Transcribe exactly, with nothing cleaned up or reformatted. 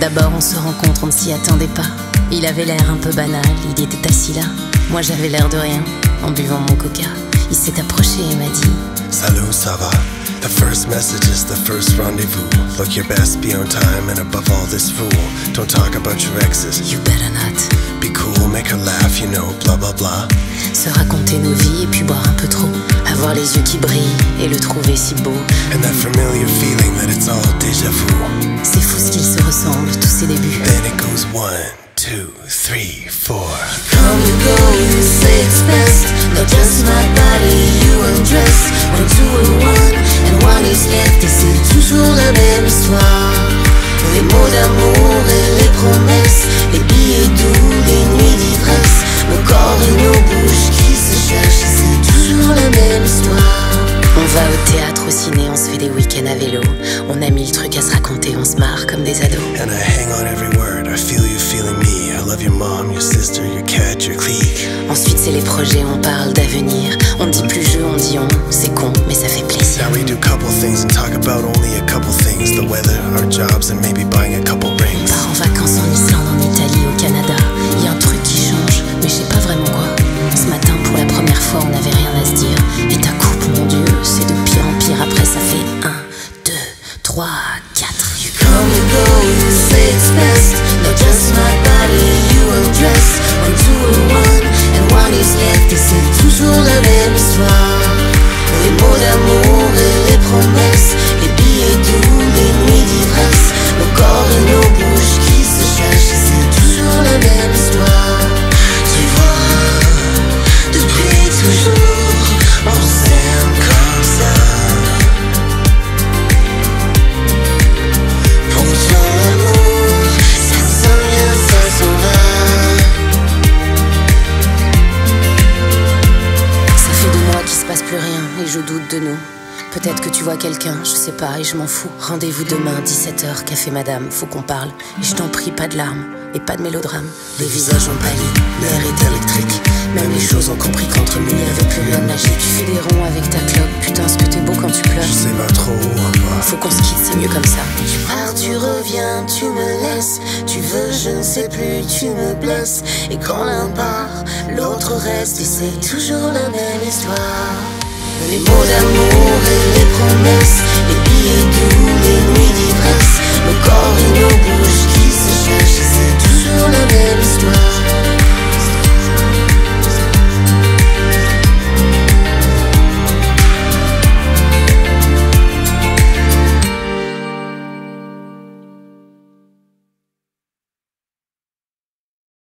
D'abord on se rencontre, on ne s'y attendait pas. Il avait l'air un peu banal, il était assis là. Moi j'avais l'air de rien, en buvant mon coca. Il s'est approché et m'a dit: Salut, ça va? The first message is the first rendezvous. Look your best, be on time, and above all this fool, don't talk about your exes. You better not. Be cool, make her laugh, you know, blah blah blah. Se raconter nos vies et puis boire un peu trop. Avoir les yeux qui brillent et le trouver si beau. And that familiar feeling that it's all déjà vu. C'est fou ce qu'ils se ressemblent, tous ces débuts. Then it goes one, two, three, four. Come you go, you say it's best. Not just my body, you undress. One, two, or one, and one is left. Et c'est toujours la même histoire. Les mots d'amour et les promesses, les billets doux, les nuits d'ivresse. Nos corps et nos bouches qui se cherchent. Et c'est toujours la même histoire. On va au théâtre, au ciné, on se fait des week-ends à vélo. On a mille trucs à se raconter, on se marre comme des ados. And I hang on every word, I feel you feeling me. I love your mom, your sister, your cat, your clique. Ensuite c'est les projets, on parle d'avenir. On dit plus je, on dit on, c'est con, mais ça fait plaisir. Now we do couple things and talk about only a couple things. The weather, our jobs, and maybe buying a couple rings. On part en vacances en Islande, en Italie, au Canada. Y a un truc qui change, mais je sais pas vraiment quoi. Ce matin, pour la première fois, on n'avait rien à se dire. Et ta coupe, mon Dieu, c'est de pire en pire. Après, ça fait un, deux, trois, quatre. You come, you go, you say it's best. Not just my body, you undress. One, two, or one, and one is left. Et c'est toujours la même histoire. Les mots d'amour et les promesses, les billets doux, les nuits d'ivresse. Nos corps et nos bouches qui se cherchent. Et c'est toujours la même histoire. Tu vois, depuis toujours, on s'aime comme ça. Pourtant l'amour, ça s'en vient, ça s'en va. Ça fait deux mois qu'il se passe plus rien et je doute de nous. Peut-être que tu vois quelqu'un, je sais pas et je m'en fous. Rendez-vous demain, dix-sept heures, café madame, faut qu'on parle. Et je t'en prie, pas de larmes et pas de mélodrame. Les visages ont pâli, l'air est électrique. Même les choses ont compris qu'entre nous il y avait plus rien de magique. Tu fais des ronds avec ta clope, putain ce que t'es beau quand tu pleures. Je sais pas trop, quoi. Faut qu'on se quitte, c'est mieux comme ça. Tu pars, tu reviens, tu me laisses. Tu veux, je ne sais plus, tu me blesses. Et quand l'un part, l'autre reste. Et c'est toujours la même histoire. Les mots d'amour et les promesses, les billets doux, les nuits d'ivresse. Nos corps et nos bouches qui se cherchent. Et c'est toujours la même histoire.